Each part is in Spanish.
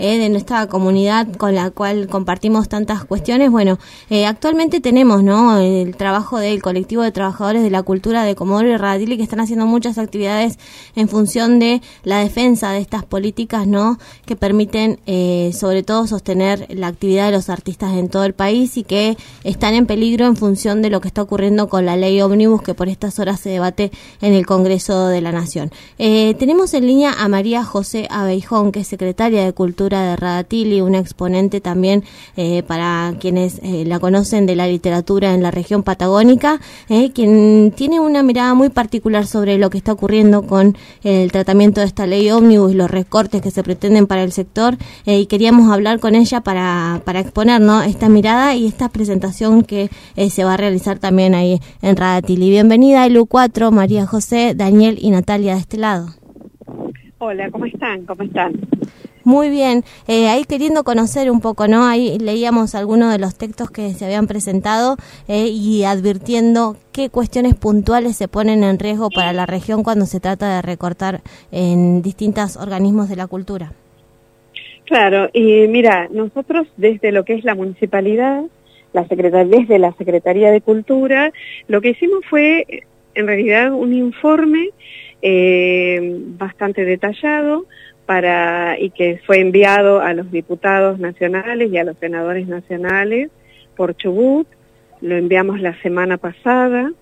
de nuestra comunidad con la cual compartimos tantas cuestiones. Bueno, actualmente tenemos, ¿no?, el trabajo del colectivo de trabajadores de la cultura de Comodoro y Radatili, que están haciendo muchas actividades en función de la defensa de estas políticas, ¿no?, que permiten sobre todo sostener la actividad de los artistas en todo el país y que están en peligro en función de lo que está ocurriendo con la ley ómnibus, que por estas horas se debate en el Congreso de la Nación. Tenemos en línea a María José Abeijón, que es secretaria de Cultura de Radatili, una exponente también para quienes la conocen de la literatura en la región patagónica, quien tiene una mirada muy particular sobre lo que está ocurriendo con el tratamiento de esta ley ómnibus y los recortes que se pretenden para el sector, y queríamos hablar con ella para exponer, ¿no?, esta mirada y esta presentación que se va a realizar también ahí en Radatili. Bienvenida a LU4, María José, Daniel y Natalia de este lado. Hola, ¿cómo están? ¿Cómo están? Muy bien, ahí queriendo conocer un poco, ¿no? Ahí leíamos algunos de los textos que se habían presentado y advirtiendo qué cuestiones puntuales se ponen en riesgo para la región cuando se trata de recortar en distintos organismos de la cultura. Claro, y mira, nosotros desde lo que es la municipalidad, desde la Secretaría de Cultura, lo que hicimos fue en realidad un informe bastante detallado y que fue enviado a los diputados nacionales y a los senadores nacionales por Chubut. Lo enviamos la semana pasada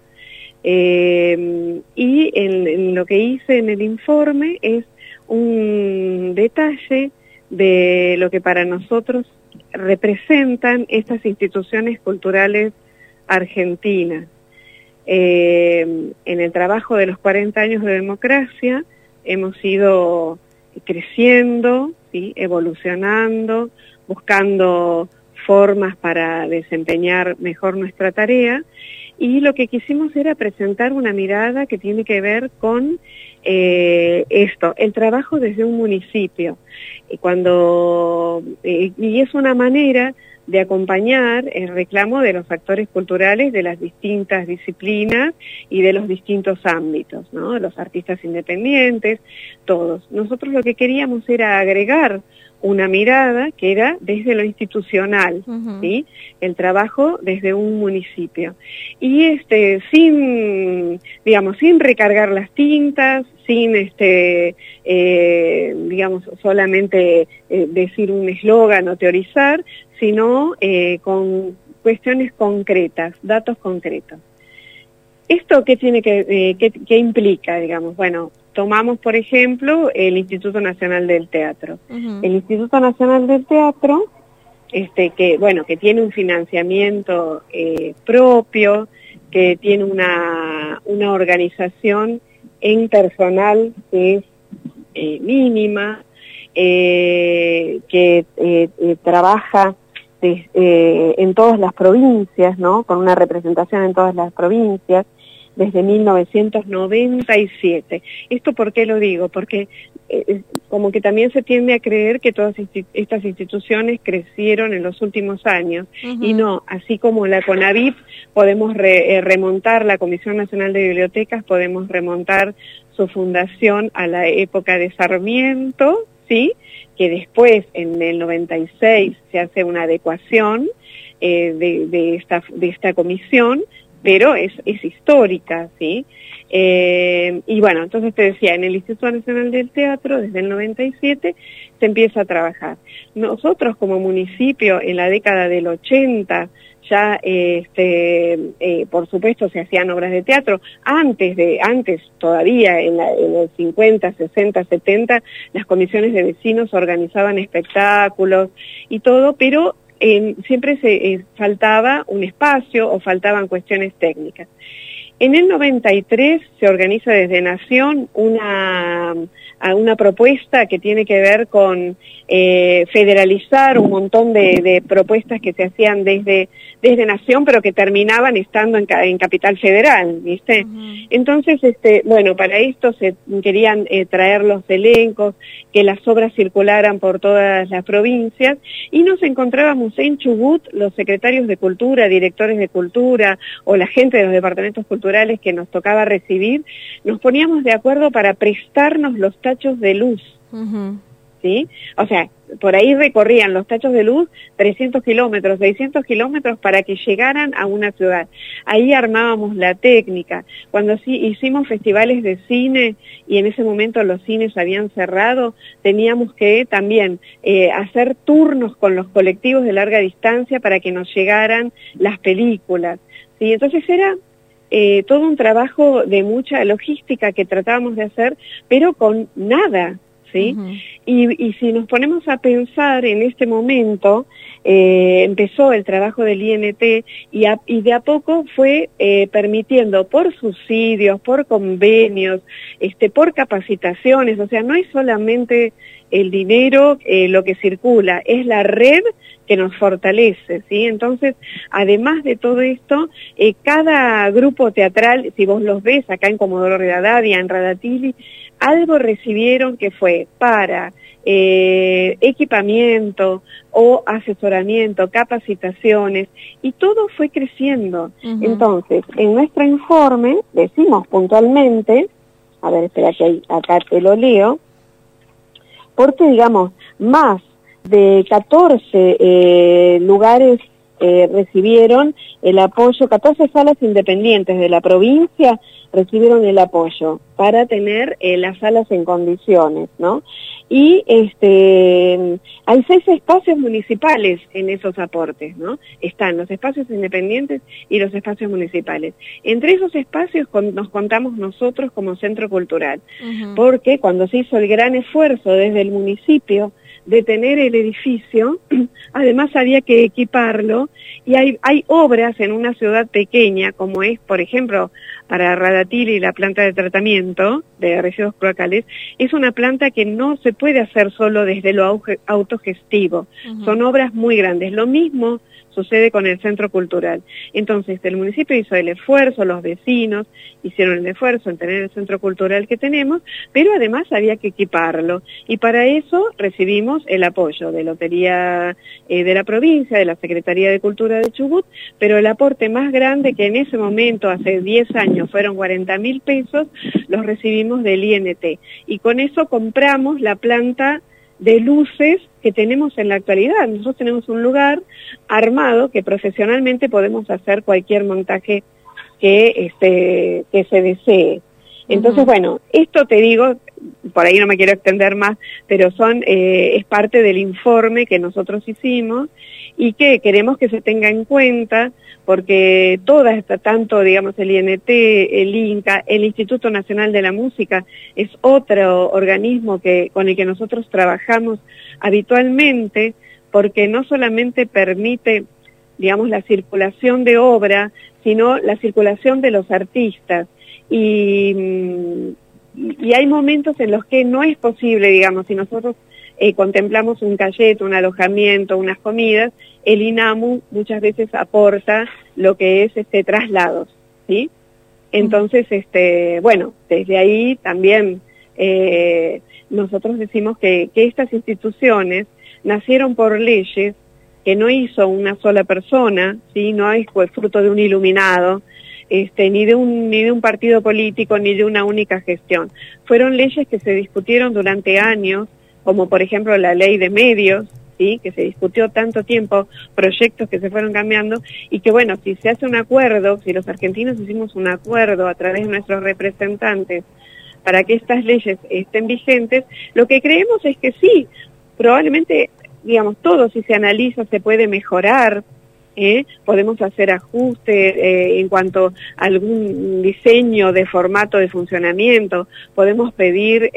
y en lo que hice en el informe es un detalle de lo que para nosotros representan estas instituciones culturales argentinas. En el trabajo de los 40 años de democracia hemos ido creciendo, ¿sí?, evolucionando, buscando formas para desempeñar mejor nuestra tarea, y lo que quisimos era presentar una mirada que tiene que ver con esto, el trabajo desde un municipio, y es una manera de acompañar el reclamo de los actores culturales de las distintas disciplinas y de los distintos ámbitos, ¿no?, los artistas independientes, todos. Nosotros lo que queríamos era agregar una mirada que era desde lo institucional, ¿sí?, el trabajo desde un municipio. Y sin recargar las tintas, sin solamente decir un eslogan o teorizar, sino con cuestiones concretas, datos concretos. ¿Esto qué tiene qué implica, digamos? Bueno, tomamos, por ejemplo, el Instituto Nacional del Teatro. El Instituto Nacional del Teatro, que tiene un financiamiento propio, que tiene una organización en personal que es mínima, que trabaja en todas las provincias, ¿no?, con una representación en todas las provincias, desde 1997. ¿Esto por qué lo digo? Porque como que también se tiende a creer que todas estas instituciones crecieron en los últimos años, y no, así como la CONAVIP podemos remontar, la Comisión Nacional de Bibliotecas, podemos remontar su fundación a la época de Sarmiento, ¿sí?, que después, en el 96, se hace una adecuación de esta comisión, pero es histórica, ¿sí? Y bueno, entonces te decía, en el Instituto Nacional del Teatro, desde el 97, se empieza a trabajar. Nosotros como municipio, en la década del 80, ya, por supuesto, se hacían obras de teatro. Antes todavía, en los 50, 60, 70, las comisiones de vecinos organizaban espectáculos y todo, pero siempre faltaba un espacio o faltaban cuestiones técnicas. En el 93 se organiza desde Nación una propuesta que tiene que ver con federalizar un montón de propuestas que se hacían desde Nación, pero que terminaban estando en Capital Federal, ¿viste? Entonces, para esto se querían traer los elencos, que las obras circularan por todas las provincias, y nos encontrábamos en Chubut, los secretarios de Cultura, directores de Cultura, o la gente de los departamentos culturales que nos tocaba recibir, nos poníamos de acuerdo para prestarnos los tachos de luz. ¿sí? O sea, por ahí recorrían los tachos de luz 300 kilómetros, 600 kilómetros para que llegaran a una ciudad. Ahí armábamos la técnica. Cuando sí hicimos festivales de cine y en ese momento los cines habían cerrado, teníamos que también hacer turnos con los colectivos de larga distancia para que nos llegaran las películas, ¿sí? Entonces era todo un trabajo de mucha logística que tratábamos de hacer, pero con nada, ¿sí? Uh-huh. Y si nos ponemos a pensar en este momento, empezó el trabajo del INT y de a poco fue permitiendo por subsidios, por convenios, por capacitaciones, o sea, no es solamente el dinero lo que circula, es la red que nos fortalece, ¿sí? Entonces, además de todo esto, cada grupo teatral, si vos los ves acá en Comodoro Rivadavia, en Radatili, algo recibieron que fue para equipamiento o asesoramiento, capacitaciones, y todo fue creciendo. Uh-huh. Entonces, en nuestro informe decimos puntualmente, a ver, espera que acá te lo leo, porque digamos, más de 14 lugares recibieron el apoyo, 14 salas independientes de la provincia recibieron el apoyo para tener las salas en condiciones, ¿no? Y hay 6 espacios municipales en esos aportes, ¿no? Están los espacios independientes y los espacios municipales. Entre esos espacios nos contamos nosotros como centro cultural, uh-huh. Porque cuando se hizo el gran esfuerzo desde el municipio de tener el edificio, además había que equiparlo, y hay obras en una ciudad pequeña, como es, por ejemplo, para Radatili, la planta de tratamiento de residuos cloacales, es una planta que no se puede hacer solo desde lo autogestivo, uh-huh. Son obras muy grandes. Lo mismo sucede con el centro cultural. Entonces, el municipio hizo el esfuerzo, los vecinos hicieron el esfuerzo en tener el centro cultural que tenemos, pero además había que equiparlo. Y para eso recibimos el apoyo de Lotería de la provincia, de la Secretaría de Cultura de Chubut, pero el aporte más grande, que en ese momento, hace 10 años, fueron 40.000 pesos, los recibimos del INT. Y con eso compramos la planta de luces que tenemos en la actualidad. Nosotros tenemos un lugar armado que profesionalmente podemos hacer cualquier montaje que se desee. Entonces, uh-huh. Bueno, esto te digo, por ahí no me quiero extender más, pero es parte del informe que nosotros hicimos y que queremos que se tenga en cuenta, porque tanto, digamos, el INT, el INCA, el Instituto Nacional de la Música, es otro organismo con el que nosotros trabajamos habitualmente, porque no solamente permite, digamos, la circulación de obra, sino la circulación de los artistas. Y hay momentos en los que no es posible, digamos, si nosotros contemplamos un cayet, un alojamiento, unas comidas, el INAMU muchas veces aporta lo que es traslados, ¿sí? Entonces, bueno, desde ahí también nosotros decimos que estas instituciones nacieron por leyes que no hizo una sola persona, ¿sí? No es fruto de un iluminado, ni de un partido político, ni de una única gestión. Fueron leyes que se discutieron durante años, como por ejemplo la ley de medios, ¿sí? Que se discutió tanto tiempo, proyectos que se fueron cambiando, y que bueno, si se hace un acuerdo, si los argentinos hicimos un acuerdo a través de nuestros representantes para que estas leyes estén vigentes, lo que creemos es que sí, probablemente, digamos, todo si se analiza se puede mejorar, podemos hacer ajustes en cuanto a algún diseño de formato de funcionamiento, podemos pedir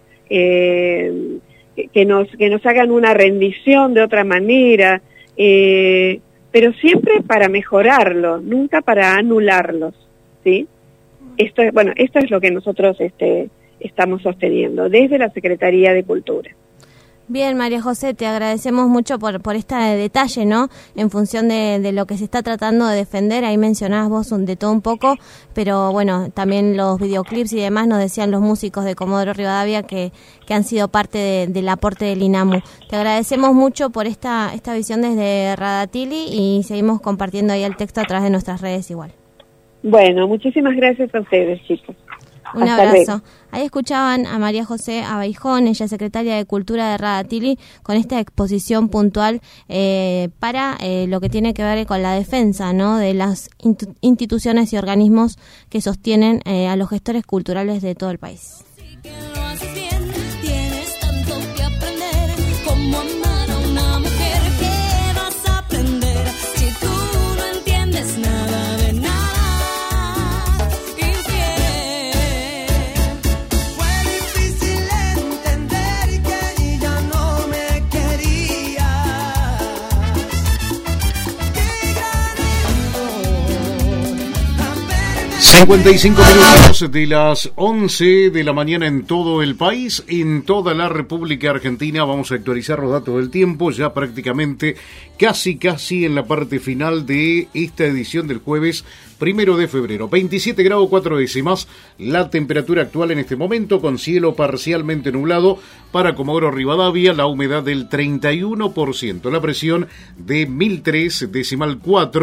que nos hagan una rendición de otra manera, pero siempre para mejorarlo, nunca para anularlos, ¿sí? Esto es lo que nosotros estamos sosteniendo desde la Secretaría de Cultura. Bien, María José, te agradecemos mucho por este detalle, ¿no? En función de lo que se está tratando de defender, ahí mencionabas vos de todo un poco, pero bueno, también los videoclips y demás nos decían los músicos de Comodoro Rivadavia que han sido parte del aporte del INAMU. Te agradecemos mucho por esta visión desde Radatili y seguimos compartiendo ahí el texto a través de nuestras redes igual. Bueno, muchísimas gracias a ustedes, chicos. Un abrazo. Ahí escuchaban a María José Abaijón, ella es secretaria de Cultura de Radatili, con esta exposición puntual para lo que tiene que ver con la defensa, ¿no?, de las instituciones y organismos que sostienen a los gestores culturales de todo el país. Sí. 55 minutos de las 11 de la mañana en todo el país, en toda la República Argentina. Vamos a actualizar los datos del tiempo, ya prácticamente casi en la parte final de esta edición del jueves 1 de febrero. 27 grados 4 décimas, la temperatura actual en este momento, con cielo parcialmente nublado para Comodoro Rivadavia, la humedad del 31%, la presión de 1003,4.